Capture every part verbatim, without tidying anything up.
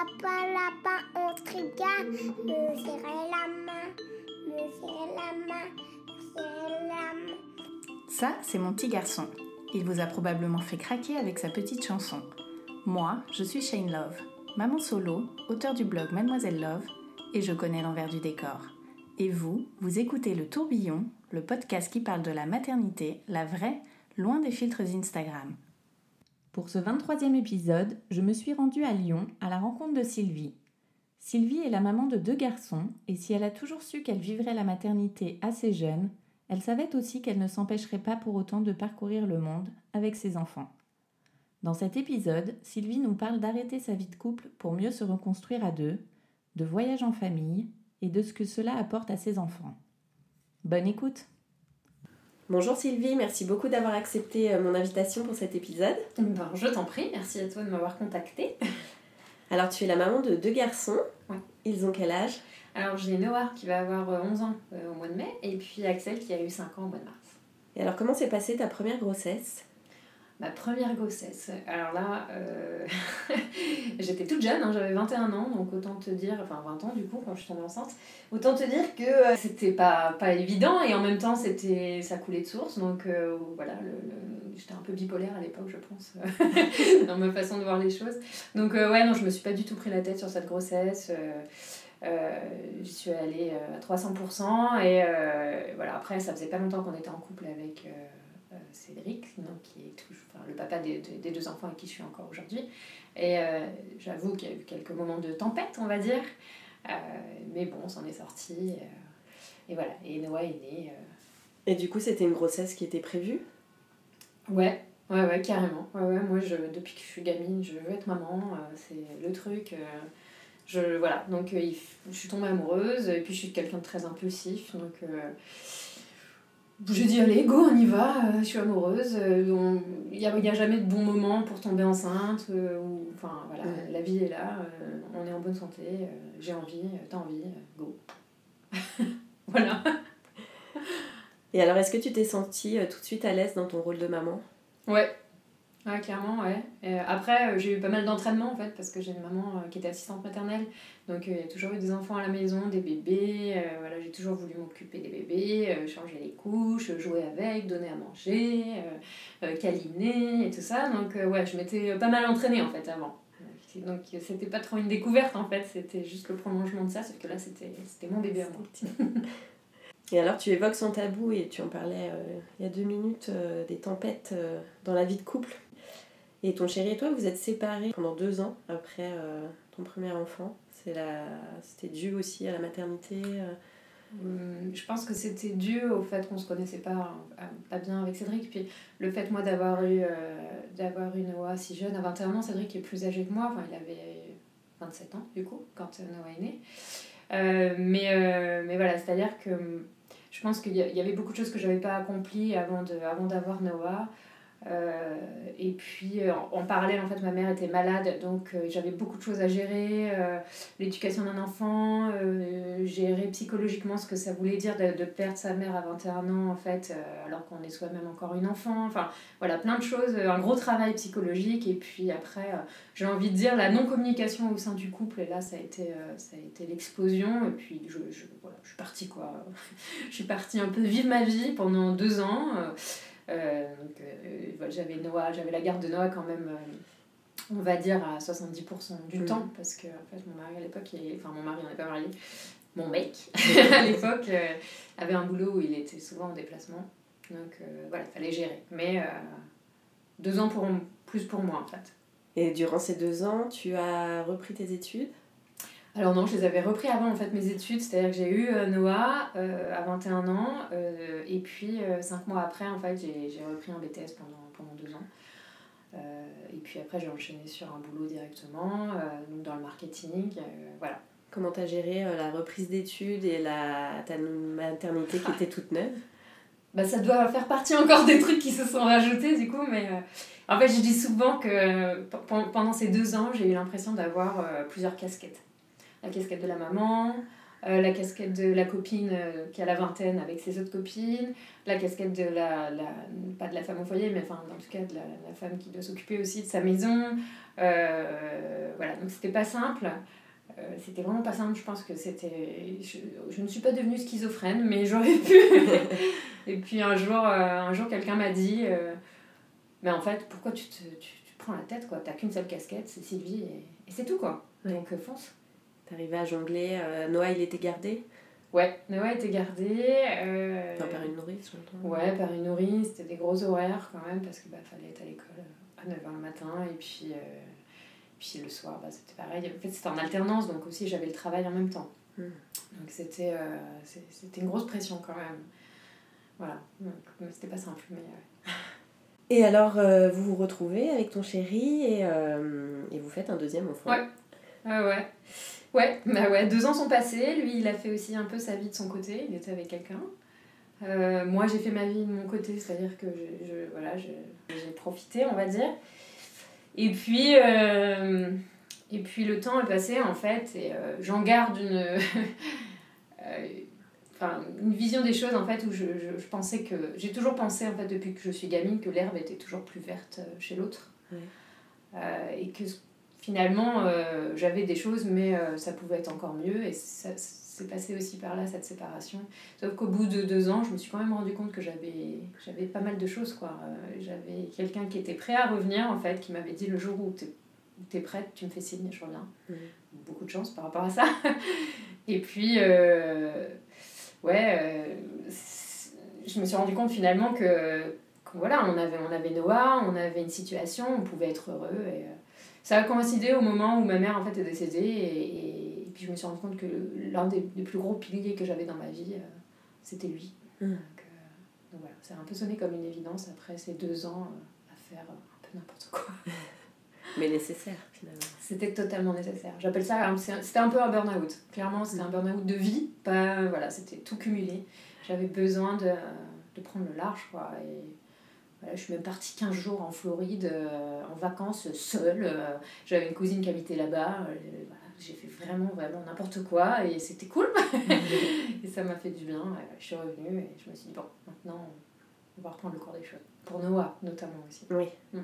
papa lapin au trigard, me serrer la main, me serrer la main, me serrer la main. Ça, c'est mon petit garçon. Il vous a probablement fait craquer avec sa petite chanson. Moi, je suis Shane Love, maman solo, auteure du blog Mademoiselle Love, et je connais l'envers du décor. Et vous, vous écoutez Le Tourbillon, le podcast qui parle de la maternité, la vraie, loin des filtres Instagram. Pour ce vingt-troisième épisode, je me suis rendue à Lyon à la rencontre de Sylvie. Sylvie est la maman de deux garçons, et si elle a toujours su qu'elle vivrait la maternité assez jeune, elle savait aussi qu'elle ne s'empêcherait pas pour autant de parcourir le monde avec ses enfants. Dans cet épisode, Sylvie nous parle d'arrêter sa vie de couple pour mieux se reconstruire à deux, de voyage en famille et de ce que cela apporte à ses enfants. Bonne écoute! Bonjour Sylvie, merci beaucoup d'avoir accepté mon invitation pour cet épisode. Ben, je t'en prie, merci à toi de m'avoir contactée. Alors tu es la maman de deux garçons, ouais. Ils ont quel âge? Alors j'ai Noah qui va avoir onze ans euh, au mois de mai et puis Axel qui a eu cinq ans au mois de mars. Et alors comment s'est passée ta première grossesse? Ma première grossesse, alors là, euh... j'étais toute jeune, hein, j'avais vingt et un ans, donc autant te dire, enfin vingt ans du coup quand je suis tombée enceinte, autant te dire que euh, c'était pas, pas évident et en même temps c'était, ça coulait de source, donc euh, voilà, le, le, j'étais un peu bipolaire à l'époque je pense, dans ma façon de voir les choses. Donc euh, ouais, non, je me suis pas du tout pris la tête sur cette grossesse, euh, euh, j'y suis allée à trois cents pour cent et euh, voilà, après ça faisait pas longtemps qu'on était en couple avec... Euh, Cédric, donc, qui est toujours, enfin, le papa des, des deux enfants avec qui je suis encore aujourd'hui. Et euh, j'avoue qu'il y a eu quelques moments de tempête, on va dire. Euh, mais bon, on s'en est sorti. Euh, et voilà, et Noah est né. Euh... Et du coup, c'était une grossesse qui était prévue? Ouais, ouais, ouais, carrément. Ouais, ouais, moi, je, depuis que je suis gamine, je veux être maman. Euh, c'est le truc. Euh, je, voilà, donc euh, je suis tombée amoureuse. Et puis, je suis quelqu'un de très impulsif. Donc... Euh, j'ai dit allez go on y va, euh, je suis amoureuse, il euh, n'y a, a jamais de bon moment pour tomber enceinte, euh, ou, enfin voilà, mmh. La vie est là, euh, on est en bonne santé, euh, j'ai envie, euh, t'as envie, euh, go. Voilà. Et alors est-ce que tu t'es sentie euh, tout de suite à l'aise dans ton rôle de maman? Ouais. Ouais, clairement, ouais. Et après, euh, j'ai eu pas mal d'entraînement en fait, parce que j'ai une maman euh, qui était assistante maternelle, donc il euh, y a toujours eu des enfants à la maison, des bébés, euh, voilà, j'ai toujours voulu m'occuper des bébés, euh, changer les couches, jouer avec, donner à manger, euh, euh, câliner et tout ça, donc euh, ouais, je m'étais pas mal entraînée en fait avant. Donc c'était pas trop une découverte en fait, c'était juste le prolongement de ça, sauf que là c'était, c'était mon bébé à moi. Et alors tu évoques son tabou et tu en parlais euh, il y a deux minutes, euh, des tempêtes euh, dans la vie de couple. Et ton chéri et toi, vous êtes séparés pendant deux ans après euh, ton premier enfant. C'est la... C'était dû aussi à la maternité euh... hum, Je pense que c'était dû au fait qu'on se connaissait pas, pas bien avec Cédric. Puis le fait, moi, d'avoir eu, euh, d'avoir eu Noah si jeune, à vingt et un ans, Cédric est plus âgé que moi. Enfin, il avait vingt-sept ans, du coup, quand Noah est né. Euh, mais, euh, mais voilà, c'est-à-dire que je pense qu'il y avait beaucoup de choses que je n'avais pas accomplies avant, de, avant d'avoir Noah. Euh, et puis euh, en, en parallèle en fait ma mère était malade donc euh, j'avais beaucoup de choses à gérer, euh, l'éducation d'un enfant, euh, gérer psychologiquement ce que ça voulait dire de, de perdre sa mère à vingt et un ans en fait, euh, alors qu'on est soi-même encore une enfant, enfin voilà, plein de choses, un gros travail psychologique. Et puis après euh, j'ai envie de dire la non-communication au sein du couple, et là ça a été, euh, ça a été l'explosion. Et puis je, je, voilà, je suis partie quoi je suis partie un peu vivre ma vie pendant deux ans. euh, Euh, donc, euh, voilà, j'avais Noah, j'avais la garde de Noah quand même, euh, on va dire à soixante-dix pour cent du mmh. temps, parce que en fait, mon mari à l'époque, il, enfin mon mari, on n'est pas mariés, mon mec à l'époque euh, avait un boulot où il était souvent en déplacement, donc euh, voilà, il fallait gérer. Mais euh, deux ans pour, plus pour moi en fait. Et durant ces deux ans, tu as repris tes études? Alors non, je les avais repris avant en fait mes études, c'est-à-dire que j'ai eu euh, Noah euh, à vingt et un ans, euh, et puis euh, cinq mois après en fait j'ai, j'ai repris un B T S pendant, pendant deux ans. Euh, et puis après j'ai enchaîné sur un boulot directement, euh, donc dans le marketing, euh, voilà. Comment t'as géré euh, la reprise d'études et la, ta maternité qui était toute neuve? Bah, ça doit faire partie encore des trucs qui se sont rajoutés du coup, mais euh, en fait je dis souvent que p- pendant ces deux ans j'ai eu l'impression d'avoir euh, plusieurs casquettes. La casquette de la maman, euh, la casquette de la copine euh, qui a la vingtaine avec ses autres copines, la casquette de la, la pas de la femme au foyer, mais enfin, en tout cas de la, la femme qui doit s'occuper aussi de sa maison. Euh, voilà, donc c'était pas simple. Euh, c'était vraiment pas simple, je pense que c'était... Je, je ne suis pas devenue schizophrène, mais j'aurais pu. Et puis un jour, euh, un jour quelqu'un m'a dit, euh, mais en fait, pourquoi tu te, tu, tu te prends la tête, quoi? T'as qu'une seule casquette, c'est Sylvie, et, et c'est tout, quoi. Ouais. Donc euh, fonce. T'arrivais à jongler, euh, Noah il était gardé? Ouais, Noah était gardé. Euh... Enfin, par une nourrice, j'entends. Ouais, par une nourrice, c'était des gros horaires quand même, parce qu'il bah, fallait être à l'école à neuf heures le matin, et puis... Euh... Puis le soir, bah, c'était pareil. En fait, c'était en alternance, donc aussi j'avais le travail en même temps. Mmh. Donc c'était, euh, c'était une grosse pression quand même. Voilà, donc, c'était pas simple. Mais, euh... Et alors, euh, vous vous retrouvez avec ton chéri et, euh, et vous faites un deuxième enfant. Ouais, ouais, ouais. Ouais, bah ouais, deux ans sont passés. Lui, il a fait aussi un peu sa vie de son côté. Il était avec quelqu'un. Euh, moi, j'ai fait ma vie de mon côté, c'est-à-dire que je, je, voilà, je, j'ai profité, on va dire. Et puis, euh, et puis le temps est passé en fait, et euh, j'en garde une, euh, enfin, une vision des choses en fait où je, je, je pensais que... J'ai toujours pensé en fait depuis que je suis gamine que l'herbe était toujours plus verte chez l'autre. Ouais. Euh, et que finalement euh, j'avais des choses mais euh, ça pouvait être encore mieux et ça, c'est passé aussi par là cette séparation. Sauf qu'au bout de deux ans je me suis quand même rendu compte que j'avais, j'avais pas mal de choses quoi. Euh, j'avais quelqu'un qui était prêt à revenir en fait, qui m'avait dit le jour où t'es, t'es prête tu me fais signe et je reviens. Mmh. Beaucoup de chance par rapport à ça. Et puis euh, ouais euh, je me suis rendu compte finalement que, que voilà on avait, on avait Noah, on avait une situation, on pouvait être heureux et euh, ça a coïncidé au moment où ma mère en fait est décédée et, et, et puis je me suis rendu compte que l'un des, des plus gros piliers que j'avais dans ma vie euh, c'était lui. Mmh. Donc, euh, donc voilà, ça a un peu sonné comme une évidence après ces deux ans euh, à faire un peu n'importe quoi. Mais nécessaire finalement. C'était totalement nécessaire. J'appelle ça, c'était un peu un burn-out. Clairement c'était un burn-out de vie, pas, voilà, c'était tout cumulé. J'avais besoin de, de prendre le large quoi. Et, je suis même partie quinze jours en Floride, euh, en vacances, seule. Euh, j'avais une cousine qui habitait là-bas. Euh, voilà, j'ai fait vraiment, vraiment n'importe quoi et c'était cool. Et ça m'a fait du bien. Euh, je suis revenue et je me suis dit, bon, maintenant, on va reprendre le cours des choses. Pour Noah, notamment aussi. Oui. Mm.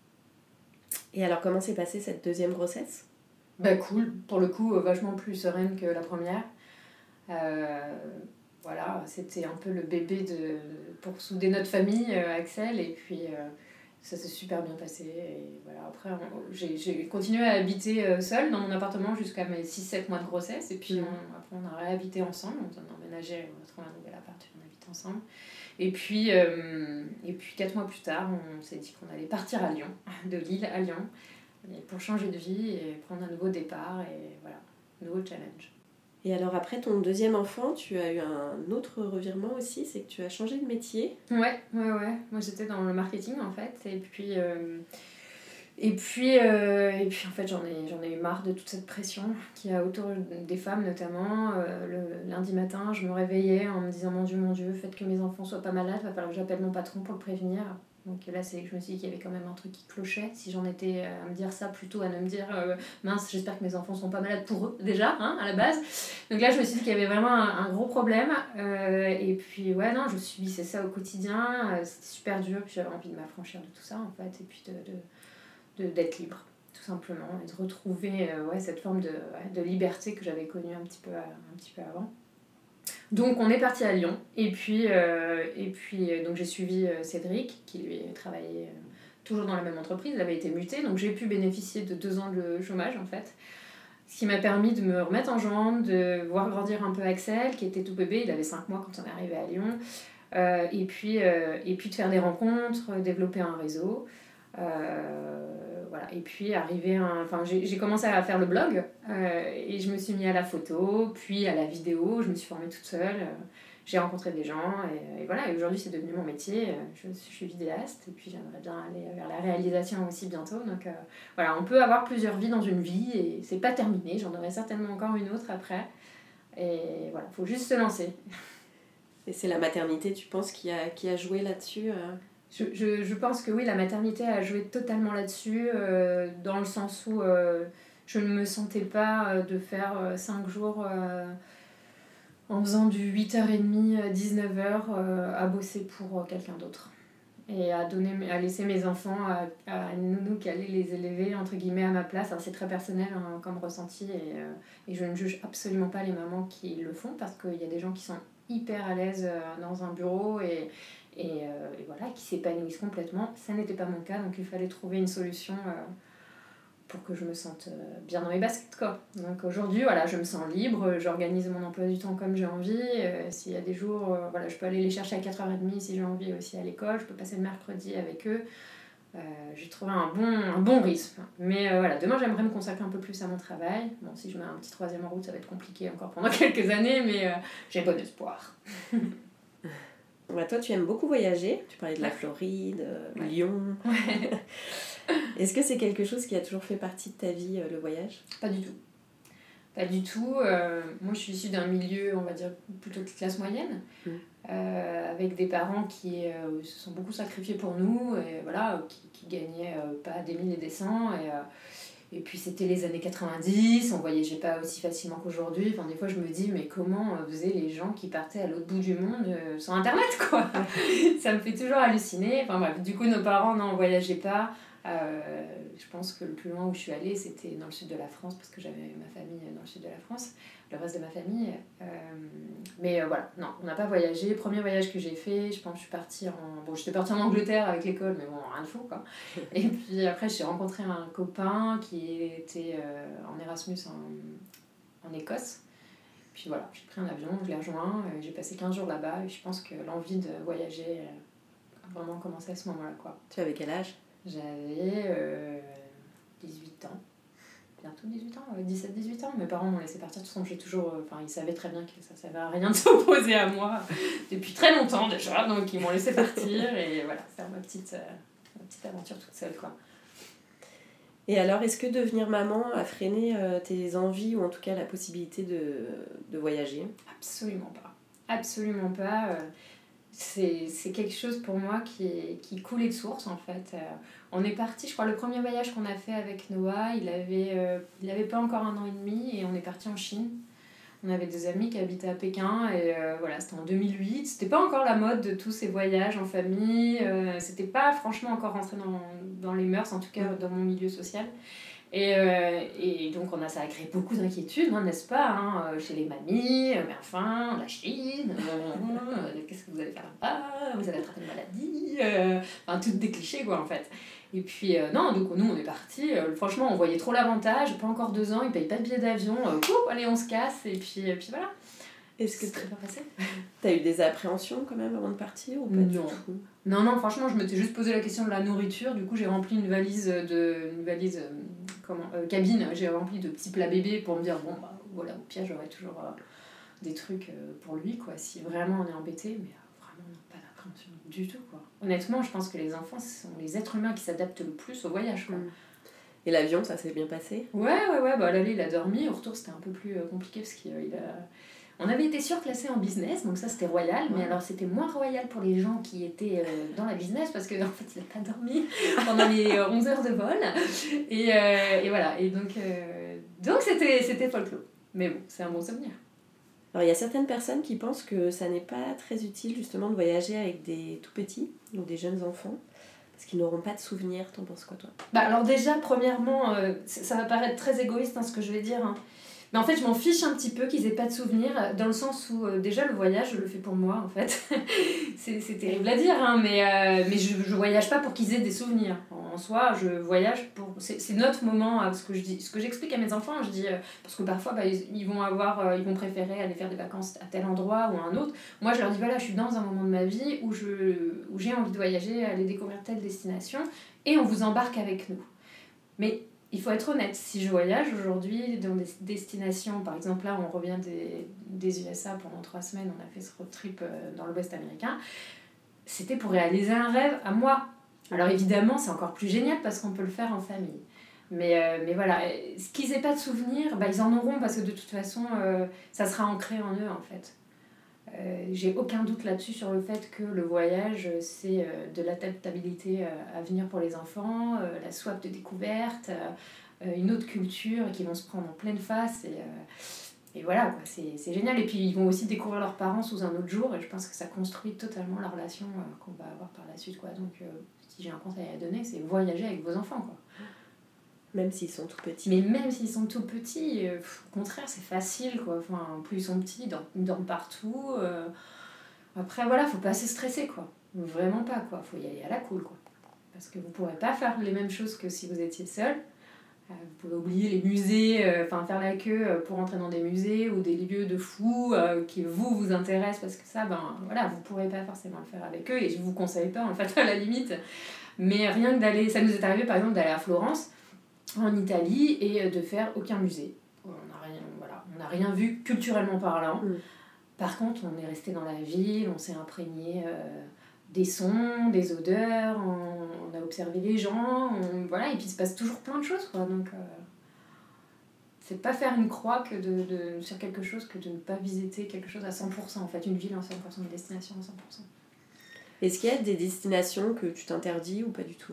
Et alors, comment s'est passée cette deuxième grossesse ? Bah cool, pour le coup, vachement plus sereine que la première. Euh... Voilà, c'était un peu le bébé de, pour souder notre famille, euh, Axel, et puis euh, ça s'est super bien passé. Et voilà, après, on, j'ai, j'ai continué à habiter euh, seule dans mon appartement jusqu'à mes six sept mois de grossesse, et puis on, après on a réhabité ensemble, on a emménagé, on a trouvé un nouvel appart, on habite ensemble. Et puis, euh, et puis quatre mois plus tard, on s'est dit qu'on allait partir à Lyon, de Lille à Lyon, pour changer de vie et prendre un nouveau départ, et voilà, nouveau challenge. Et alors après ton deuxième enfant, tu as eu un autre revirement aussi, c'est que tu as changé de métier. Ouais, ouais, ouais. Moi j'étais dans le marketing en fait, et puis euh, et puis euh, et puis en fait j'en ai j'en ai eu marre de toute cette pression qu'il y a autour des femmes notamment. Euh, le lundi matin, je me réveillais en me disant mon Dieu, mon Dieu, faites que mes enfants soient pas malades, va falloir que j'appelle mon patron pour le prévenir. Donc là, c'est, je me suis dit qu'il y avait quand même un truc qui clochait. Si j'en étais à me dire ça, plutôt à ne me dire euh, mince, j'espère que mes enfants sont pas malades pour eux, déjà, hein, à la base. Donc là, je me suis dit qu'il y avait vraiment un, un gros problème. Euh, et puis, ouais, non, je subissais ça au quotidien. Euh, c'était super dur. Puis j'avais envie de m'affranchir de tout ça, en fait. Et puis de, de, de, d'être libre, tout simplement. Et de retrouver euh, ouais, cette forme de, ouais, de liberté que j'avais connue un petit peu, un petit peu avant. Donc on est parti à Lyon et puis, euh, et puis donc j'ai suivi euh, Cédric qui lui travaillait euh, toujours dans la même entreprise, il avait été muté, donc j'ai pu bénéficier de deux ans de chômage en fait, ce qui m'a permis de me remettre en jambes, de voir grandir un peu Axel qui était tout bébé, il avait cinq mois quand on est arrivé à Lyon, euh, et, puis, euh, et puis de faire des rencontres, développer un réseau. Euh, voilà. Et puis arriver un... enfin, j'ai, j'ai commencé à faire le blog euh, et je me suis mis à la photo, puis à la vidéo, je me suis formée toute seule, euh, j'ai rencontré des gens et, et voilà, et aujourd'hui c'est devenu mon métier, je, je suis vidéaste et puis j'aimerais bien aller vers la réalisation aussi bientôt, donc euh, voilà, on peut avoir plusieurs vies dans une vie et c'est pas terminé, j'en aurai certainement encore une autre après et voilà, faut juste se lancer. Et c'est la maternité, tu penses, qui a, qui a joué là-dessus euh... Je, je, je pense que oui, la maternité a joué totalement là-dessus, euh, dans le sens où euh, je ne me sentais pas euh, de faire euh, cinq jours euh, en faisant du huit heures trente à dix-neuf heures euh, à bosser pour quelqu'un d'autre. Et à, donner, à laisser mes enfants à, à une nounou qui allait les élever, entre guillemets, à ma place. Alors c'est très personnel hein, comme ressenti, et, euh, et je ne juge absolument pas les mamans qui le font, parce qu'il y a des gens qui sont hyper à l'aise euh, dans un bureau, et, et, euh, et voilà, qui s'épanouissent complètement. Ça n'était pas mon cas, donc il fallait trouver une solution euh, pour que je me sente euh, bien dans mes baskets, quoi. Donc aujourd'hui, voilà, je me sens libre, j'organise mon emploi du temps comme j'ai envie. Euh, s'il y a des jours, euh, voilà, je peux aller les chercher à quatre heures trente si j'ai envie aussi à l'école, je peux passer le mercredi avec eux. Euh, j'ai trouvé un bon, un bon rythme. Mais euh, voilà, demain j'aimerais me consacrer un peu plus à mon travail. Bon, si je mets un petit troisième en route, ça va être compliqué encore pendant quelques années, mais euh, j'ai bon espoir. Bah, toi, tu aimes beaucoup voyager. Tu parlais de la Floride, euh, ouais. Lyon. Ouais. Est-ce que c'est quelque chose qui a toujours fait partie de ta vie, euh, le voyage ? Pas du tout. Pas du tout. Euh, moi, je suis issue d'un milieu, on va dire, plutôt de classe moyenne, mmh. euh, avec des parents qui euh, se sont beaucoup sacrifiés pour nous, et voilà, qui, qui gagnaient euh, pas des mille et des cents. Et, euh, et puis, c'était les années quatre-vingt-dix, on voyageait pas aussi facilement qu'aujourd'hui. Enfin, des fois, je me dis, mais comment faisaient les gens qui partaient à l'autre bout du monde euh, sans Internet, quoi. Ça me fait toujours halluciner. Enfin, bref, du coup, nos parents, non, voyageaient pas. Euh, je pense que le plus loin où je suis allée, c'était dans le sud de la France, parce que j'avais ma famille dans le sud de la France, le reste de ma famille. Euh, mais euh, voilà, non, on n'a pas voyagé. Premier voyage que j'ai fait, je pense que je suis partie en... Bon, j'étais partie en Angleterre avec l'école, mais bon, rien de fou, quoi. Et puis après, j'ai rencontré un copain qui était euh, en Erasmus en, en Écosse. Puis voilà, j'ai pris un avion, je l'ai rejoint, euh, j'ai passé quinze jours là-bas, et je pense que l'envie de voyager a vraiment commencé à ce moment-là, quoi. Tu avais quel âge ? J'avais euh, dix-huit ans, bientôt dix-huit ans, ouais, dix-sept dix-huit ans. Mes parents m'ont laissé partir, de toute façon, j'ai toujours, enfin, euh, ils savaient très bien que ça ne servait à rien de s'opposer à moi depuis très longtemps déjà, donc ils m'ont laissé partir et voilà, faire ma petite, euh, ma petite aventure toute seule, quoi. Et alors, est-ce que devenir maman a freiné euh, tes envies, ou en tout cas la possibilité de, de voyager ? Absolument pas, absolument pas. Euh, C'est, c'est quelque chose pour moi qui, est, qui coulait de source en fait. Euh, on est parti, je crois, le premier voyage qu'on a fait avec Noah, il avait, euh, il avait pas encore un an et demi, et on est parti en Chine. On avait des amis qui habitaient à Pékin, et euh, voilà, c'était en deux mille huit. C'était pas encore la mode de tous ces voyages en famille, euh, c'était pas franchement encore rentré dans, dans les mœurs, en tout cas dans mon milieu social. Et, euh, et donc on a, ça a créé beaucoup d'inquiétudes, hein, n'est-ce pas, hein, chez les mamies, mais enfin, la Chine, euh, qu'est-ce que vous allez faire là-bas, vous allez attraper une maladie, euh, enfin, toutes des clichés, quoi, en fait. Et puis, euh, non, donc nous, on est partis, euh, franchement, on voyait trop l'avantage, pas encore deux ans, ils payent pas de billets d'avion, euh, pouf, allez, on se casse, et puis, et puis voilà. Est-ce que c'est très bien passé. T'as eu des appréhensions quand même avant de partir, ou pas non. du tout ? Non, non, franchement, je m'étais juste posé la question de la nourriture. Du coup, j'ai rempli une valise de une valise euh, comment euh, cabine. J'ai rempli de petits plats bébés pour me dire bon bah voilà, au pire j'aurai toujours euh, des trucs euh, pour lui, quoi. Si vraiment on est embêté, mais euh, vraiment non, pas d'appréhension du tout, quoi. Honnêtement, je pense que les enfants sont les êtres humains qui s'adaptent le plus au voyage, quoi. Mmh. Et l'avion, ça s'est bien passé ? Ouais, ouais, ouais. Bah à l'aller, il a dormi. Au retour, c'était un peu plus euh, compliqué parce qu'il euh, a On avait été surclassés en business, donc ça c'était royal, mais alors c'était moins royal pour les gens qui étaient euh, dans la business, parce qu'en fait il n'a pas dormi pendant les euh, onze heures de vol, et, euh, et voilà, et donc euh, donc c'était, c'était folklore, mais bon, c'est un bon souvenir. Alors il y a certaines personnes qui pensent que ça n'est pas très utile justement de voyager avec des tout petits, ou des jeunes enfants, parce qu'ils n'auront pas de souvenirs. T'en penses quoi, toi ? Bah alors déjà, premièrement, euh, ça va paraître très égoïste, hein, ce que je vais dire, hein. Mais en fait, je m'en fiche un petit peu qu'ils aient pas de souvenirs, dans le sens où, euh, déjà, le voyage, je le fais pour moi, en fait. c'est, c'est terrible à dire, hein, mais, euh, mais je, je voyage pas pour qu'ils aient des souvenirs. En soi, je voyage pour... C'est, c'est notre moment, hein, ce que je dis, ce que j'explique à mes enfants, je dis... Euh, parce que parfois, bah, ils, ils, vont avoir, euh, ils vont préférer aller faire des vacances à tel endroit ou à un autre. Moi, je leur dis, voilà, je suis dans un moment de ma vie où, je, où j'ai envie de voyager, aller découvrir telle destination, et on vous embarque avec nous. Mais... il faut être honnête, si je voyage aujourd'hui dans des destinations, par exemple là on revient des, des U S A pendant trois semaines, on a fait ce road trip dans l'Ouest américain, c'était pour réaliser un rêve à moi. Alors évidemment c'est encore plus génial parce qu'on peut le faire en famille. Mais, euh, mais voilà, qu'ils aient pas de souvenirs, bah, ils en auront parce que de toute façon euh, ça sera ancré en eux en fait. Euh, j'ai aucun doute là-dessus sur le fait que le voyage c'est euh, de l'adaptabilité euh, à venir pour les enfants, euh, la soif de découverte, euh, une autre culture qui vont se prendre en pleine face, et, euh, et voilà, quoi, c'est, c'est génial. Et puis ils vont aussi découvrir leurs parents sous un autre jour, et je pense que ça construit totalement la relation euh, qu'on va avoir par la suite, quoi. Donc euh, si j'ai un conseil à donner, c'est voyager avec vos enfants, quoi. Même s'ils sont tout petits. Mais même s'ils sont tout petits, euh, au contraire, c'est facile, quoi. Enfin, plus ils sont petits, ils dorment, ils dorment partout. Euh... Après, voilà, faut pas se stresser, quoi. Vraiment pas, quoi. Faut y aller à la cool, quoi. Parce que vous pourrez pas faire les mêmes choses que si vous étiez seul. Euh, vous pouvez oublier les musées, enfin euh, faire la queue pour entrer dans des musées ou des lieux de fous euh, qui vous vous intéressent, parce que ça, ben voilà, vous pourrez pas forcément le faire avec eux, et je vous conseille pas, en fait, à la limite. Mais rien que d'aller, ça nous est arrivé par exemple d'aller à Florence, en Italie, et de faire aucun musée. On n'a rien, voilà, on n'a rien vu culturellement parlant. Mm. Par contre, on est resté dans la ville, on s'est imprégné euh, des sons, des odeurs, on, on a observé les gens, on, voilà, et puis il se passe toujours plein de choses, quoi. Donc, euh, c'est pas faire une croix que de, de, sur quelque chose que de ne pas visiter quelque chose à cent pour cent, en fait, une ville à cent pour cent, une destination à cent pour cent. Est-ce qu'il y a des destinations que tu t'interdis ou pas du tout ?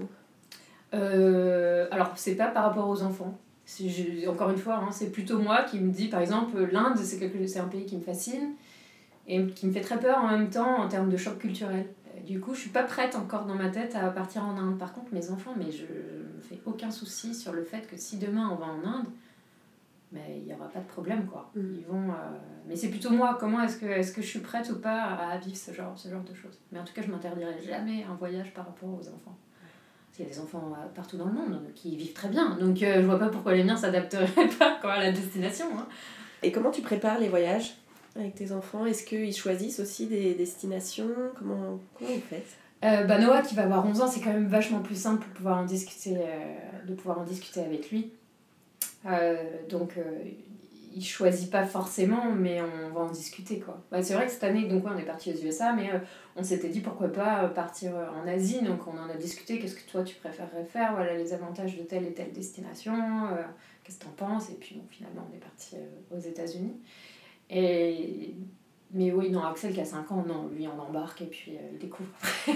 Euh, alors, c'est pas par rapport aux enfants. C'est, je, encore une fois, hein, c'est plutôt moi qui me dis, par exemple, l'Inde, c'est, quelque, c'est un pays qui me fascine et qui me fait très peur en même temps en termes de choc culturel. Du coup, je suis pas prête encore dans ma tête à partir en Inde. Par contre, mes enfants, mais je me fais aucun souci sur le fait que si demain on va en Inde, mais il n'y aura pas de problème, quoi. Mm. Ils vont, euh... mais c'est plutôt moi, comment est-ce que, est-ce que je suis prête ou pas à vivre ce genre, ce genre de choses. Mais en tout cas, je m'interdirai jamais un voyage par rapport aux enfants. Il y a des enfants partout dans le monde qui vivent très bien, donc euh, je vois pas pourquoi les miens s'adapteraient pas, quoi, à la destination. Hein. Et comment tu prépares les voyages avec tes enfants ? Est-ce qu'ils choisissent aussi des destinations ? Comment, comment vous faites ? euh, bah Noah, qui va avoir onze ans, c'est quand même vachement plus simple de pouvoir en discuter, euh, de pouvoir en discuter avec lui. Euh, donc, euh, il choisit pas forcément, mais on va en discuter, quoi. Bah, c'est vrai que cette année, donc, ouais, on est parti aux U S A, mais euh, on s'était dit pourquoi pas partir en Asie, donc on en a discuté. Qu'est-ce que toi tu préférerais faire ? Voilà les avantages de telle et telle destination, euh, qu'est-ce que t'en penses ? Et puis bon, finalement, on est parti euh, aux États-Unis. Et... Mais oui, non, Axel qui a cinq ans, non, lui on embarque et puis euh, il découvre après.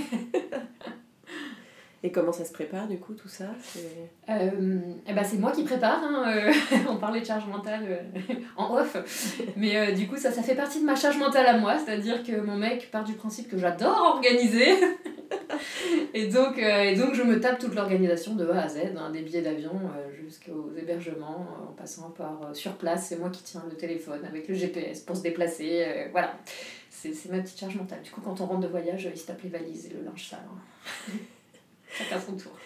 Et comment ça se prépare du coup tout ça ? C'est... Euh, eh ben, c'est moi qui prépare, hein, euh, on parlait de charge mentale euh, en off, mais euh, du coup ça, ça fait partie de ma charge mentale à moi, c'est-à-dire que mon mec part du principe que j'adore organiser, et, donc, euh, et donc je me tape toute l'organisation de A à Z, hein, des billets d'avion euh, jusqu'aux hébergements, euh, en passant par euh, sur place, c'est moi qui tiens le téléphone avec le G P S pour se déplacer, euh, voilà, c'est, c'est ma petite charge mentale. Du coup quand on rentre de voyage, il se tape les valises et le linge sale. Hein. Chacun son tour.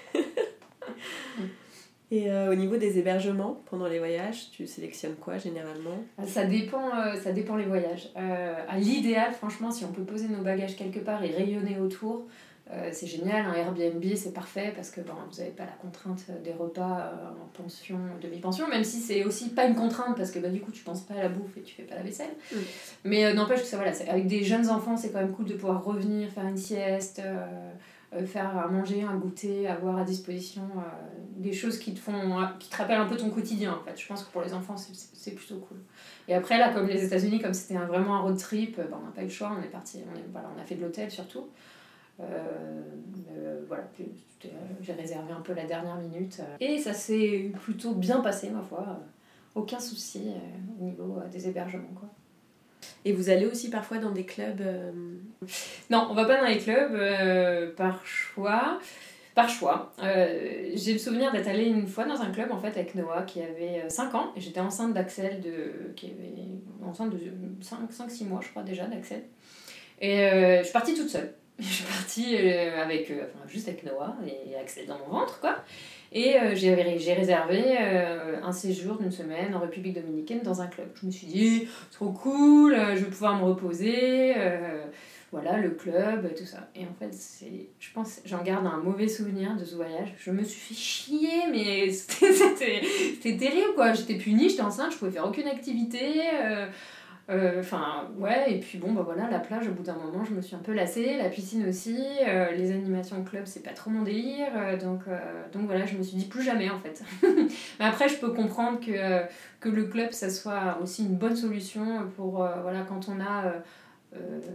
Et euh, au niveau des hébergements pendant les voyages, tu sélectionnes quoi généralement ? Ça dépend, euh, ça dépend les voyages. Euh, à l'idéal, franchement, si on peut poser nos bagages quelque part et rayonner autour, euh, c'est génial. Un Airbnb, c'est parfait parce que bon, vous n'avez pas la contrainte des repas euh, en pension, demi-pension, même si c'est aussi pas une contrainte parce que bah, du coup, tu penses pas à la bouffe et tu fais pas la vaisselle. Mm. Mais euh, n'empêche que ça, voilà, c'est, avec des jeunes enfants, c'est quand même cool de pouvoir revenir, faire une sieste. Euh, faire à manger, un goûter, avoir à disposition euh, des choses qui te font, euh, qui te rappellent un peu ton quotidien, en fait. Je pense que pour les enfants, c'est, c'est, c'est plutôt cool. Et après, là, comme les États-Unis, comme c'était un, vraiment un road trip, ben, on n'a pas eu le choix, on est parti, on, est, voilà, on a fait de l'hôtel surtout. Euh, euh, voilà, j'ai réservé un peu la dernière minute. Et ça s'est plutôt bien passé, ma foi. Aucun souci euh, au niveau euh, des hébergements, quoi. Et vous allez aussi parfois dans des clubs euh... Non, on va pas dans les clubs euh, par choix. Par choix. Euh, j'ai le souvenir d'être allée une fois dans un club en fait avec Noah qui avait cinq ans et j'étais enceinte d'Axel de qui avait enceinte de cinq six mois je crois déjà d'Axel. Et euh, je suis partie toute seule. Je suis partie euh, avec euh, enfin juste avec Noah et Axel dans mon ventre quoi. Et euh, j'ai, j'ai réservé euh, un séjour d'une semaine en République Dominicaine dans un club. Je me suis dit, trop cool, euh, je vais pouvoir me reposer, euh, voilà, le club, tout ça. Et en fait, c'est, je pense, j'en garde un mauvais souvenir de ce voyage. Je me suis fait chier, mais c'était, c'était, c'était terrible, quoi. J'étais punie, j'étais enceinte, je pouvais faire aucune activité. Euh, Enfin, euh, ouais, et puis bon, bah voilà, la plage, au bout d'un moment, je me suis un peu lassée, la piscine aussi, euh, les animations au club, c'est pas trop mon délire, euh, donc, euh, donc voilà, je me suis dit plus jamais en fait. Mais après, je peux comprendre que, euh, que le club, ça soit aussi une bonne solution pour, euh, voilà, quand on a euh, euh,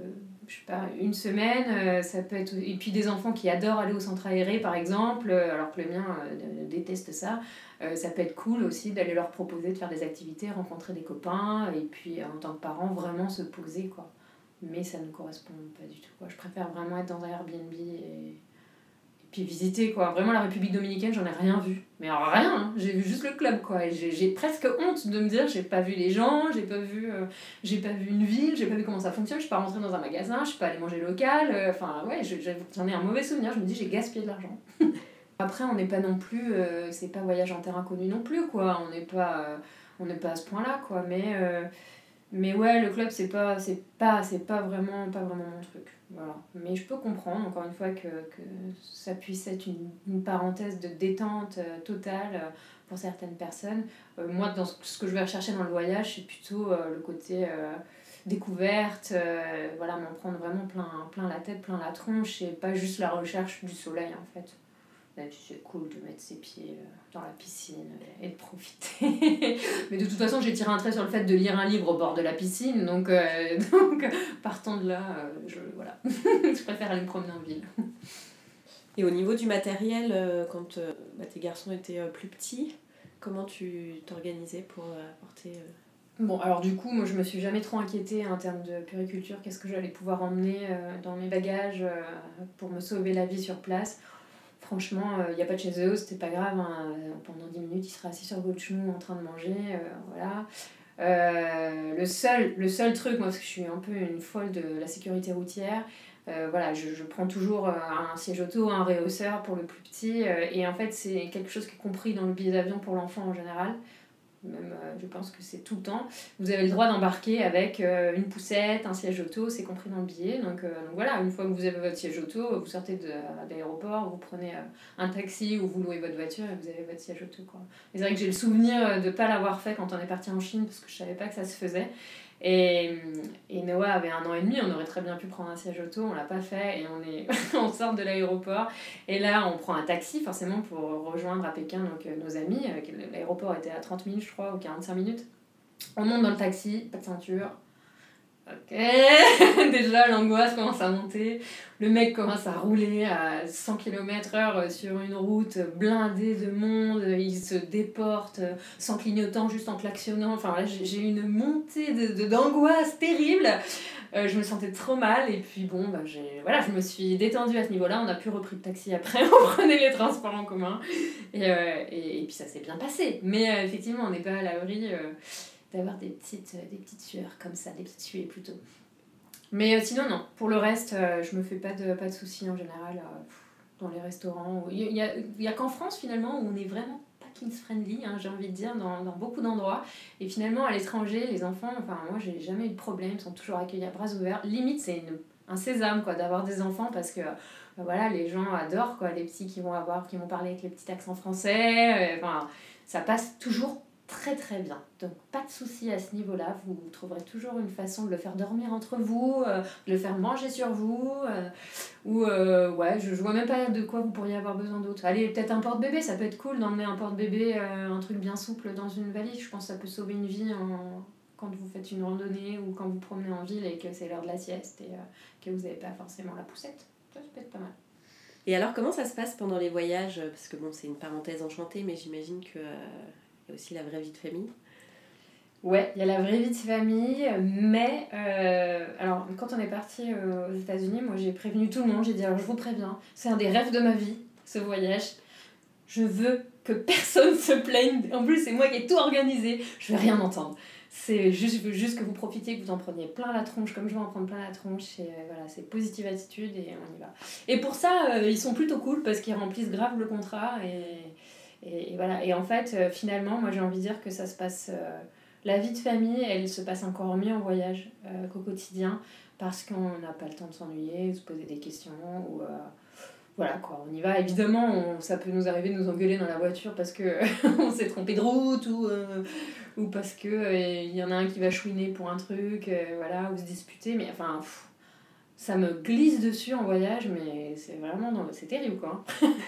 je sais pas, une semaine, euh, ça peut être... Et puis des enfants qui adorent aller au centre aéré, par exemple, euh, alors que le mien euh, déteste ça. Euh, ça peut être cool aussi d'aller leur proposer de faire des activités, rencontrer des copains, et puis en tant que parent, vraiment se poser, quoi. Mais ça ne correspond pas du tout, quoi. Je préfère vraiment être dans un Airbnb et... puis visiter, quoi. Vraiment, la République Dominicaine, j'en ai rien vu. Mais alors, rien, hein. J'ai vu juste le club, quoi. Et j'ai, j'ai presque honte de me dire, j'ai pas vu les gens, j'ai pas vu, euh, j'ai pas vu une ville, j'ai pas vu comment ça fonctionne, je suis pas rentrée dans un magasin, je suis pas allée manger local. Euh, enfin, ouais, je, j'en ai un mauvais souvenir. Je me dis, j'ai gaspillé de l'argent. Après, on n'est pas non plus... Euh, c'est pas voyage en terre inconnue non plus, quoi. On n'est pas, euh, on n'est pas à ce point-là, quoi. Mais... Euh, Mais ouais, le club, c'est pas, c'est pas, c'est pas, vraiment, pas vraiment mon truc. Voilà. Mais je peux comprendre, encore une fois, que, que ça puisse être une, une parenthèse de détente euh, totale euh, pour certaines personnes. Euh, moi, dans ce que je vais rechercher dans le voyage, c'est plutôt euh, le côté euh, découverte, euh, voilà, m'en prendre vraiment plein, plein la tête, plein la tronche, et pas juste la recherche du soleil, en fait. C'est cool de mettre ses pieds dans la piscine et de profiter. Mais de toute façon, j'ai tiré un trait sur le fait de lire un livre au bord de la piscine. Donc, euh, donc partant de là, euh, je, voilà. je préfère aller me promener en ville. Et au niveau du matériel, euh, quand euh, bah, tes garçons étaient euh, plus petits, comment tu t'organisais pour euh, apporter... Euh... Bon, alors du coup, moi, je me suis jamais trop inquiétée en termes de puriculture. Qu'est-ce que j'allais pouvoir emmener euh, dans mes bagages euh, pour me sauver la vie sur place. Franchement, il euh, n'y a pas de chez eux, c'était pas grave. Hein. Pendant dix minutes, il sera assis sur votre genou en train de manger. Euh, voilà. Euh, le, seul, le seul truc, moi, parce que je suis un peu une folle de la sécurité routière, euh, voilà, je, je prends toujours un siège auto, un rehausseur pour le plus petit. Euh, et en fait, c'est quelque chose qui est compris dans le billet d'avion pour l'enfant en général. Même, euh, je pense que c'est tout le temps. Vous avez le droit d'embarquer avec euh, une poussette, un siège auto, c'est compris dans le billet. Donc, euh, donc voilà, une fois que vous avez votre siège auto, vous sortez de, de l'aéroport, vous prenez euh, un taxi ou vous louez votre voiture et vous avez votre siège auto, quoi. Et c'est vrai que j'ai le souvenir de ne pas l'avoir fait quand on est parti en Chine parce que je savais pas que ça se faisait. Et, et Noah avait un an et demi, on aurait très bien pu prendre un siège auto, on l'a pas fait et on, est, on sort de l'aéroport. Et là, on prend un taxi forcément pour rejoindre à Pékin donc, euh, nos amis. L'aéroport était à trente minutes, je crois, ou quarante-cinq minutes. On monte dans le taxi, pas de ceinture. Ok, déjà l'angoisse commence à monter. Le mec commence à rouler à cent kilomètres heure sur une route blindée de monde. Il se déporte sans clignotant, juste en klaxonnant. Enfin là, j'ai eu une montée de, de, d'angoisse terrible. Euh, je me sentais trop mal. Et puis bon, bah, j'ai, voilà, je me suis détendue à ce niveau-là. On a pu repris le taxi après. On prenait les transports en commun. Et, euh, et, et puis ça s'est bien passé. Mais euh, effectivement, on n'est pas à l'abri... Euh, d'avoir des petites, des petites sueurs comme ça, des petites suées plutôt. Mais euh, sinon, non. Pour le reste, euh, je me fais pas de, pas de soucis en général euh, dans les restaurants. Il y a, il y a qu'en France, finalement, où on est vraiment pas kids-friendly, hein, j'ai envie de dire, dans, dans beaucoup d'endroits. Et finalement, à l'étranger, les enfants, enfin, moi, j'ai jamais eu de problème, ils sont toujours accueillis à bras ouverts. Limite, c'est une, un sésame, quoi, d'avoir des enfants parce que... Ben voilà, les gens adorent, quoi, les petits qui vont avoir, qui vont parler avec les petits accents français. Enfin, euh, ça passe toujours très très bien. Donc pas de souci à ce niveau-là. Vous trouverez toujours une façon de le faire dormir entre vous, euh, de le faire manger sur vous. Euh, ou euh, ouais, je, je vois même pas de quoi vous pourriez avoir besoin d'autre. Allez, peut-être un porte-bébé. Ça peut être cool d'emmener un porte-bébé, euh, un truc bien souple dans une valise. Je pense que ça peut sauver une vie en... quand vous faites une randonnée ou quand vous promenez en ville et que c'est l'heure de la sieste et euh, que vous n'avez pas forcément la poussette. Ça, ça peut être pas mal. Et alors, comment ça se passe pendant les voyages ? Parce que bon, c'est une parenthèse enchantée, mais j'imagine que... Euh... Il y a aussi la vraie vie de famille. Ouais, il y a la vraie vie de famille, mais euh, alors quand on est parti aux États-Unis, moi j'ai prévenu tout le monde, j'ai dit alors je vous préviens, c'est un des rêves de ma vie, ce voyage. Je veux que personne se plaigne. En plus, c'est moi qui ai tout organisé, je veux rien entendre. C'est juste, je veux juste que vous profitiez, que vous en preniez plein la tronche, comme je vais en prendre plein la tronche. Et euh, voilà, c'est positive attitude et on y va. Et pour ça, euh, ils sont plutôt cool parce qu'ils remplissent grave le contrat et. Et, et voilà, et en fait, euh, finalement, moi j'ai envie de dire que ça se passe. Euh, la vie de famille, elle se passe encore mieux en voyage euh, qu'au quotidien parce qu'on n'a pas le temps de s'ennuyer, de se poser des questions. Ou, euh, voilà quoi, on y va. Évidemment, on, ça peut nous arriver de nous engueuler dans la voiture parce qu'on s'est trompé de route ou, euh, ou parce qu'il euh, y en a un qui va chouiner pour un truc, euh, voilà, ou se disputer. Mais enfin, pff, ça me glisse dessus en voyage, mais c'est vraiment. Non, c'est terrible quoi.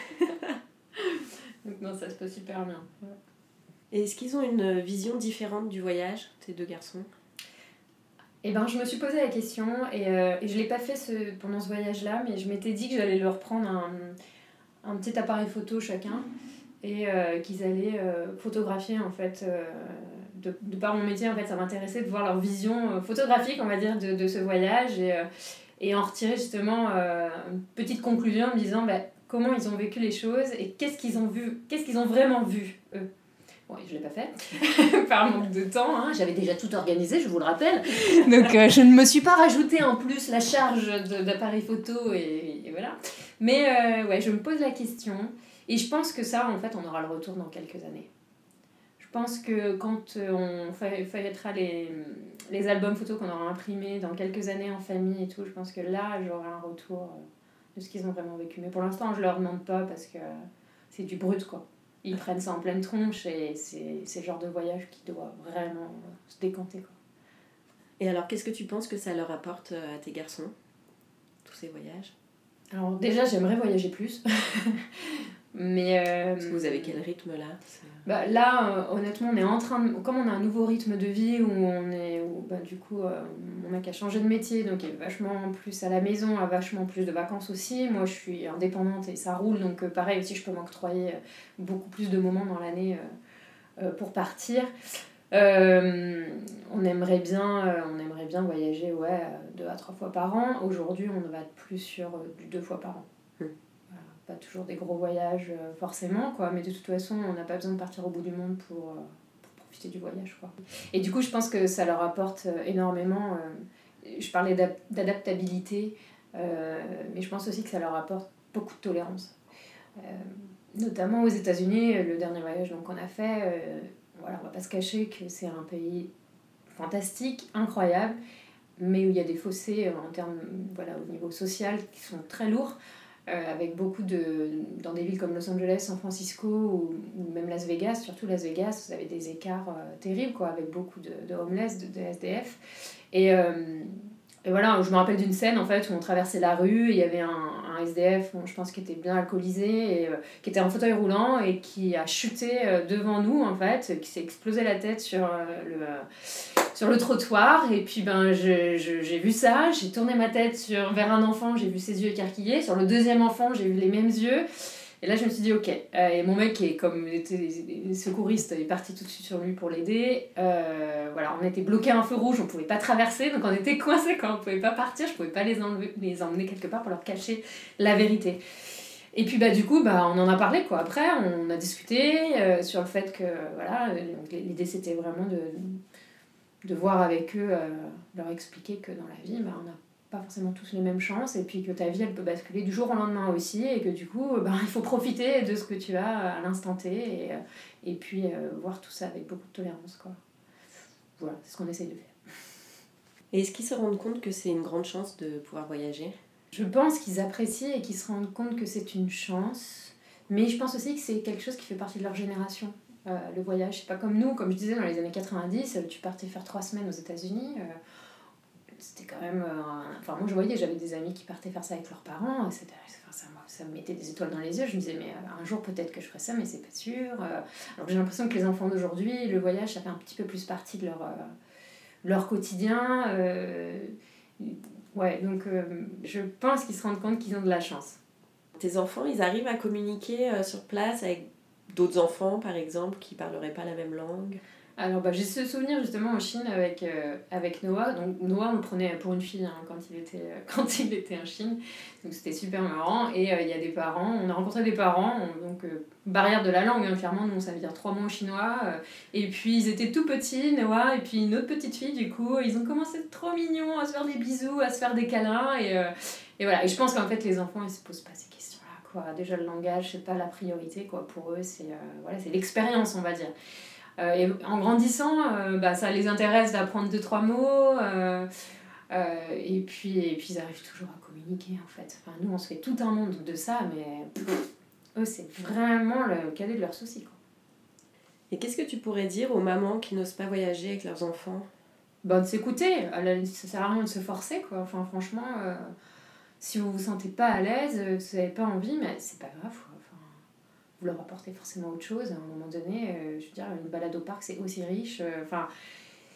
Donc non, ça se passe super bien. Ouais. Et est-ce qu'ils ont une vision différente du voyage, tes deux garçons ? Et ben, je me suis posé la question et, euh, et je l'ai pas fait ce, pendant ce voyage-là, mais je m'étais dit que j'allais leur prendre un, un petit appareil photo chacun et euh, qu'ils allaient euh, photographier en fait. Euh, de, de par mon métier, en fait, ça m'intéressait de voir leur vision euh, photographique, on va dire, de, de ce voyage et, euh, et en retirer justement euh, une petite conclusion en me disant bah, comment ils ont vécu les choses et qu'est-ce qu'ils ont vu, qu'est-ce qu'ils ont vraiment vu, eux. Bon, je ne l'ai pas fait, par manque de temps, hein. J'avais déjà tout organisé, je vous le rappelle. Donc euh, je ne me suis pas rajouté en plus la charge de, d'appareil photo, et, et voilà. Mais euh, ouais, je me pose la question, et je pense que ça, en fait, on aura le retour dans quelques années. Je pense que quand on feuillettera les, les albums photos qu'on aura imprimés dans quelques années en famille et tout, je pense que là, j'aurai un retour de ce qu'ils ont vraiment vécu. Mais pour l'instant, je ne leur demande pas parce que c'est du brut, quoi. Ils prennent ça en pleine tronche et c'est, c'est le genre de voyage qui doit vraiment se décanter, quoi. Et alors, qu'est-ce que tu penses que ça leur apporte à tes garçons, tous ces voyages ? Alors déjà, j'aimerais voyager plus. Mais euh, Parce que vous avez quel rythme là ? Bah, là, euh, honnêtement, on est en train de... Comme on a un nouveau rythme de vie où on est... Où, bah, du coup, euh, mon mec a changé de métier, donc il est vachement plus à la maison, a vachement plus de vacances aussi. Moi, je suis indépendante et ça roule, donc euh, pareil aussi, je peux m'octroyer beaucoup plus de moments dans l'année euh, euh, pour partir. Euh, on aimerait bien, euh, on aimerait bien voyager, ouais, deux à trois fois par an. Aujourd'hui, on va être plus sur euh, du deux fois par an. Mmh. Pas toujours des gros voyages euh, forcément, quoi, mais de toute façon on n'a pas besoin de partir au bout du monde pour, euh, pour profiter du voyage, quoi. Et du coup je pense que ça leur apporte euh, énormément, euh, je parlais d'ad- d'adaptabilité, euh, mais je pense aussi que ça leur apporte beaucoup de tolérance, euh, notamment aux États-Unis. Le dernier voyage donc, qu'on a fait, euh, voilà, on va pas se cacher que c'est un pays fantastique, incroyable, mais où il y a des fossés euh, en termes, voilà, au niveau social qui sont très lourds. Euh, avec beaucoup de... Dans des villes comme Los Angeles, San Francisco ou, ou même Las Vegas, surtout Las Vegas, vous avez des écarts euh, terribles, quoi, avec beaucoup de, de homeless, de, de S D F. Et, euh, et voilà, je me rappelle d'une scène en fait, où on traversait la rue et il y avait un, un S D F, bon, je pense, qui était bien alcoolisé, et, euh, qui était en fauteuil roulant et qui a chuté euh, devant nous, en fait, qui s'est explosé la tête sur euh, le... Euh, sur le trottoir, et puis ben, je, je, j'ai vu ça, j'ai tourné ma tête sur, vers un enfant, j'ai vu ses yeux écarquillés, sur le deuxième enfant, j'ai vu les mêmes yeux, et là je me suis dit ok, euh, et mon mec, qui est comme il était secouriste, est parti tout de suite sur lui pour l'aider. Euh, voilà, on était bloqué à un feu rouge, on pouvait pas traverser, donc on était coincés quand on pouvait pas partir, je pouvais pas les, enlever, les emmener quelque part pour leur cacher la vérité. Et puis bah du coup bah on en a parlé, quoi. Après on a discuté euh, sur le fait que voilà, donc, l'idée c'était vraiment de de voir avec eux, euh, leur expliquer que dans la vie, bah, on n'a pas forcément tous les mêmes chances, et puis que ta vie, elle peut basculer du jour au lendemain aussi, et que du coup, bah, il faut profiter de ce que tu as à l'instant T, et, et puis euh, voir tout ça avec beaucoup de tolérance, quoi. Voilà, c'est ce qu'on essaye de faire. Et est-ce qu'ils se rendent compte que c'est une grande chance de pouvoir voyager ? Je pense qu'ils apprécient et qu'ils se rendent compte que c'est une chance, mais je pense aussi que c'est quelque chose qui fait partie de leur génération. Euh, le voyage, c'est pas comme nous, comme je disais, dans les années quatre-vingt-dix, tu partais faire trois semaines aux États-Unis, euh, c'était quand même. Euh, enfin, moi je voyais, j'avais des amis qui partaient faire ça avec leurs parents, c'était, enfin, ça, ça me mettait des étoiles dans les yeux, je me disais, mais euh, un jour peut-être que je ferai ça, mais c'est pas sûr. Euh, alors j'ai l'impression que les enfants d'aujourd'hui, le voyage, ça fait un petit peu plus partie de leur, euh, leur quotidien. Euh, ouais, donc euh, je pense qu'ils se rendent compte qu'ils ont de la chance. Tes enfants, ils arrivent à communiquer euh, sur place avec d'autres enfants, par exemple, qui ne parleraient pas la même langue ? Alors, bah, j'ai ce souvenir justement en Chine avec, euh, avec Noah. Donc, Noah, on le prenait pour une fille, hein, quand, il était, euh, quand il était en Chine. Donc, c'était super marrant. Et il euh, y a des parents, on a rencontré des parents, on, donc euh, barrière de la langue, hein, clairement, nous on savait dire trois mots en chinois. Euh, et puis, ils étaient tout petits, Noah, et puis une autre petite fille, du coup, ils ont commencé à être trop mignons, à se faire des bisous, à se faire des câlins. Et, euh, et voilà. Et je pense qu'en fait, les enfants, ils se posent pas ces questions. Quoi. Déjà le langage, c'est pas la priorité, quoi. Pour eux, c'est, euh, voilà, c'est l'expérience, on va dire. Euh, et en grandissant, euh, bah, ça les intéresse d'apprendre deux trois mots, euh, euh, et, puis, et puis ils arrivent toujours à communiquer, en fait. Enfin, nous on se fait tout un monde de ça, mais pff, eux c'est vraiment le cadet de leurs soucis, quoi. Et qu'est-ce que tu pourrais dire aux mamans qui n'osent pas voyager avec leurs enfants ? Bah, de s'écouter, ça sert à rien de se forcer, quoi. Enfin, franchement, euh, si vous vous sentez pas à l'aise, que vous n'avez pas envie, mais c'est pas grave, quoi. Enfin, vous leur apportez forcément autre chose à un moment donné. Euh, je veux dire, une balade au parc, c'est aussi riche. Euh, enfin,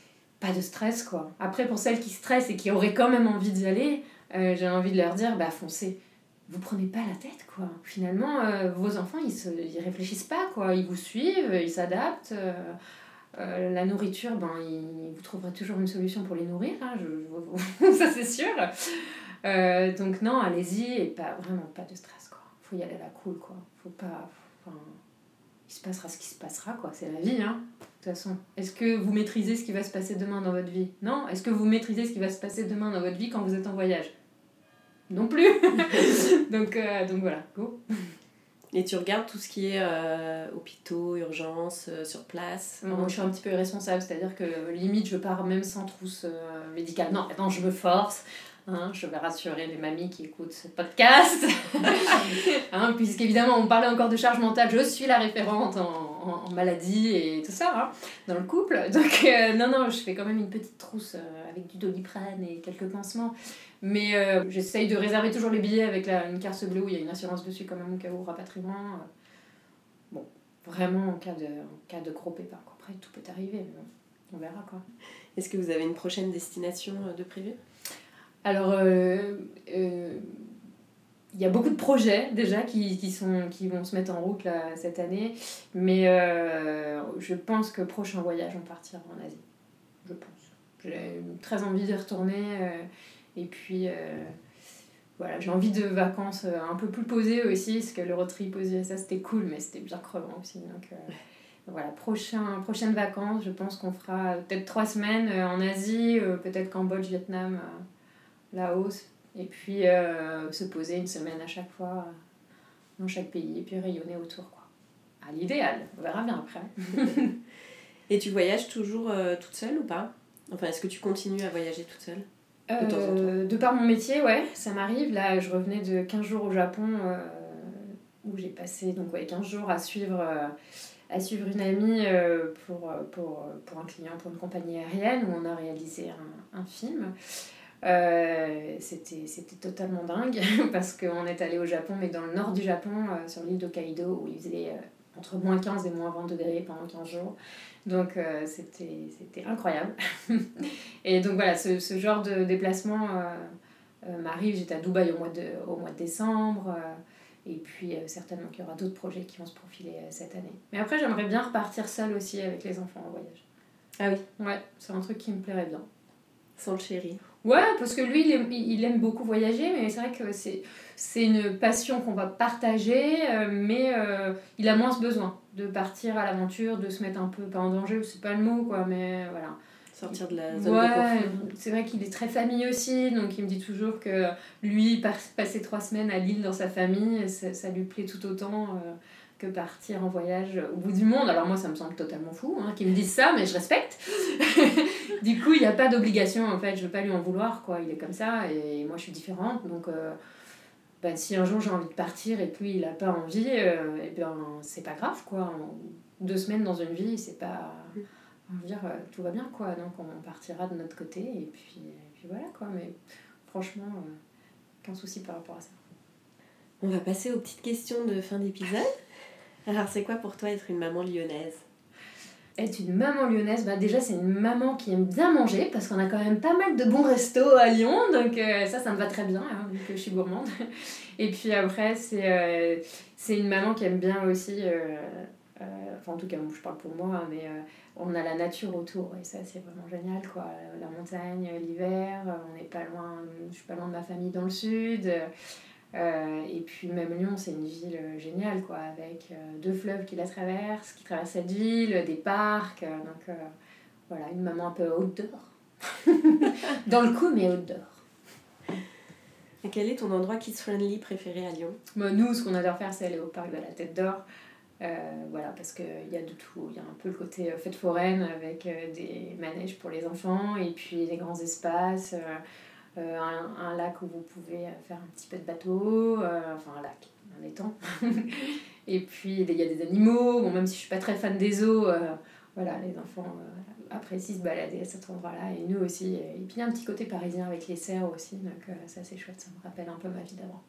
pas de stress, quoi. Après, pour celles qui stressent et qui auraient quand même envie d'y aller, euh, j'ai envie de leur dire, bah foncez. Vous prenez pas la tête, quoi. Finalement, euh, vos enfants, ils se, ils réfléchissent pas, quoi. Ils vous suivent, ils s'adaptent. Euh, euh, la nourriture, ben, ils, vous trouverez toujours une solution pour les nourrir, hein, je, je, ça c'est sûr. Euh, donc non, allez-y et pas, vraiment pas de stress, quoi. Faut y aller à la cool, quoi. Faut pas... Enfin, il se passera ce qui se passera, quoi. C'est la vie, hein. De toute façon. Est-ce que vous maîtrisez ce qui va se passer demain dans votre vie ? Non. Est-ce que vous maîtrisez ce qui va se passer demain dans votre vie quand vous êtes en voyage ? Non plus. donc, euh, donc voilà, go. Et tu regardes tout ce qui est euh, hôpitaux, urgences, euh, sur place. Moi, je suis un petit peu irresponsable, c'est-à-dire que limite, je pars même sans trousse euh, médicale. Non, maintenant, je me force. Hein, je vais rassurer les mamies qui écoutent ce podcast. hein, puisqu'évidemment, on parlait encore de charge mentale. Je suis la référente en, en, en maladie et tout ça, hein, dans le couple. Donc, euh, non, non, je fais quand même une petite trousse euh, avec du Doliprane et quelques pansements. Mais euh, j'essaye de réserver toujours les billets avec la, une carte bleue où il y a une assurance dessus, quand même, au cas où, rapatriement. Bon, vraiment en cas de, en cas de gros pépin. Après, tout peut arriver, mais bon, on verra, quoi. Est-ce que vous avez une prochaine destination de prévue ? Alors, euh, euh, il y a beaucoup de projets déjà qui, qui, sont, qui vont se mettre en route là, cette année, mais euh, je pense que prochain voyage, on partira en Asie. Je pense. J'ai très envie d'y retourner, euh, et puis euh, voilà, j'ai envie de vacances un peu plus posées aussi, parce que le road trip aux U S A c'était cool, mais c'était bien crevant aussi. Donc, euh, voilà, prochain, prochaines vacances, je pense qu'on fera peut-être trois semaines en Asie, euh, peut-être Cambodge, Vietnam. Euh, Laos, et puis euh, se poser une semaine à chaque fois dans chaque pays, et puis rayonner autour, quoi. À l'idéal, on verra bien après. Et tu voyages toujours euh, toute seule ou pas ? Enfin, est-ce que tu continues à voyager toute seule de temps en temps ? De par mon métier, ouais, ça m'arrive. Là, je revenais de quinze jours au Japon, euh, où j'ai passé donc, ouais, quinze jours à suivre, euh, à suivre une amie euh, pour, pour, pour un client, pour une compagnie aérienne, où on a réalisé un, un film. Euh, c'était, c'était totalement dingue parce qu'on est allé au Japon, mais dans le nord du Japon, euh, sur l'île d'Hokkaido, où il faisait euh, entre moins quinze et moins vingt degrés pendant quinze jours. Donc euh, c'était, c'était incroyable. Et donc voilà, ce, ce genre de déplacement euh, euh, m'arrive. J'étais à Dubaï au mois de, au mois de décembre. Euh, et puis euh, certainement qu'il y aura d'autres projets qui vont se profiler euh, cette année. Mais après, j'aimerais bien repartir seule aussi avec les enfants en voyage. Ah oui ? Ouais, c'est un truc qui me plairait bien. Sans le chéri ? Ouais, parce que lui, il aime, il aime beaucoup voyager, mais c'est vrai que c'est, c'est une passion qu'on va partager, euh, mais euh, il a moins ce besoin de partir à l'aventure, de se mettre un peu, pas en danger, c'est pas le mot, quoi, mais voilà. Sortir de la zone ouais, de confort. C'est vrai qu'il est très famille aussi, donc il me dit toujours que lui, passer trois semaines à Lille dans sa famille, ça, ça lui plaît tout autant euh, que partir en voyage au bout du monde. Alors moi, ça me semble totalement fou hein, qu'ils me disent ça, mais je respecte. Du coup, il n'y a pas d'obligation, en fait, je ne veux pas lui en vouloir, quoi. Il est comme ça, et moi, je suis différente, donc euh, ben, si un jour j'ai envie de partir et que lui, il n'a pas envie, euh, et ben, c'est pas grave, quoi. En deux semaines dans une vie, c'est pas... On va dire, euh, tout va bien, quoi. Donc, on partira de notre côté, et puis, et puis voilà, quoi. Mais franchement, euh, aucun souci par rapport à ça. On va passer aux petites questions de fin d'épisode. Alors, c'est quoi pour toi être une maman lyonnaise ? Être une maman lyonnaise, bah déjà c'est une maman qui aime bien manger parce qu'on a quand même pas mal de bons restos à Lyon, donc euh, ça, ça me va très bien, hein, vu que je suis gourmande. Et puis après, c'est, euh, c'est une maman qui aime bien aussi, euh, euh, enfin en tout cas, je parle pour moi, mais euh, on a la nature autour et ça c'est vraiment génial, quoi. La montagne, l'hiver, on n'est pas loin, je suis pas loin de ma famille dans le sud. Euh, et puis même Lyon, c'est une ville géniale, quoi, avec euh, deux fleuves qui la traversent, qui traversent cette ville, des parcs, euh, donc euh, voilà, une maman un peu outdoor. Dans le coup, mais outdoor. Et quel est ton endroit kids-friendly préféré à Lyon ? Bon, nous, ce qu'on adore faire, c'est aller au parc de la Tête d'Or. Euh, voilà, parce qu'il y a de tout. Il y a un peu le côté euh, fête foraine avec euh, des manèges pour les enfants et puis les grands espaces. Euh, Euh, un, un lac où vous pouvez faire un petit peu de bateau, euh, enfin un lac, un étang. Et puis il y a des animaux, bon, même si je suis pas très fan des eaux, euh, voilà, les enfants euh, apprécient se balader à cet endroit-là, et nous aussi. Et puis il y a un petit côté parisien avec les cerfs aussi, donc euh, ça c'est chouette, ça me rappelle un peu ma vie d'avant.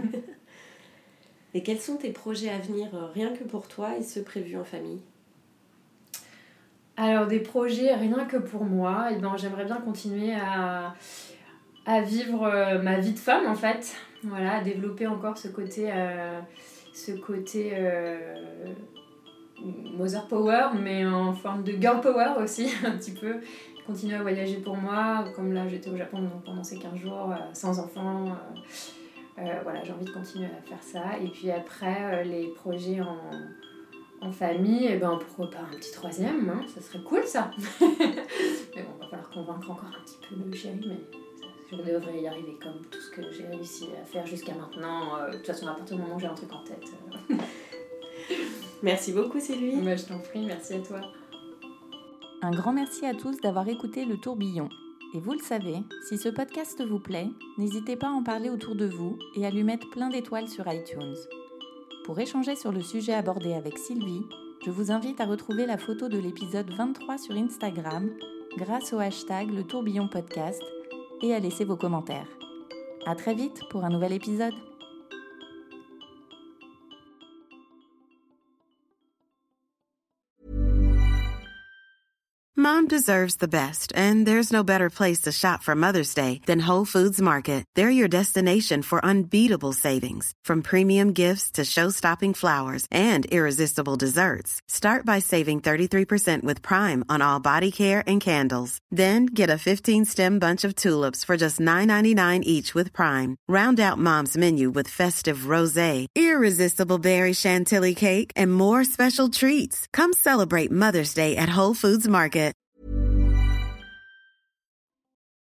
Et quels sont tes projets à venir, euh, rien que pour toi, et ceux prévus en famille ? Alors des projets rien que pour moi, et ben j'aimerais bien continuer à, à vivre euh, ma vie de femme en fait, voilà, à développer encore ce côté, euh, ce côté euh, Mother Power, mais en forme de Girl Power aussi un petit peu, continuer à voyager pour moi, comme là j'étais au Japon donc, pendant ces quinze jours euh, sans enfants, euh, euh, voilà, j'ai envie de continuer à faire ça, et puis après euh, les projets en En famille, et ben pourquoi pas un petit troisième, hein, ça serait cool ça. Mais bon, va falloir convaincre encore un petit peu le chéri, mais je devrais y arriver comme tout ce que j'ai réussi à faire jusqu'à maintenant. Euh, de toute façon, à partir du moment où j'ai un truc en tête. Euh... Merci beaucoup Sylvie. Bah, je t'en prie, merci à toi. Un grand merci à tous d'avoir écouté Le Tourbillon. Et vous le savez, si ce podcast vous plaît, n'hésitez pas à en parler autour de vous et à lui mettre plein d'étoiles sur iTunes. Pour échanger sur le sujet abordé avec Sylvie, je vous invite à retrouver la photo de l'épisode vingt-trois sur Instagram grâce au hashtag Le Tourbillon Podcast et à laisser vos commentaires. À très vite pour un nouvel épisode. Mom deserves the best, and there's no better place to shop for Mother's Day than Whole Foods Market. They're your destination for unbeatable savings, from premium gifts to show-stopping flowers and irresistible desserts. Start by saving thirty-three percent with Prime on all body care and candles. Then get a fifteen-stem bunch of tulips for just nine ninety-nine each with Prime. Round out Mom's menu with festive rosé, irresistible berry chantilly cake, and more special treats. Come celebrate Mother's Day at Whole Foods Market.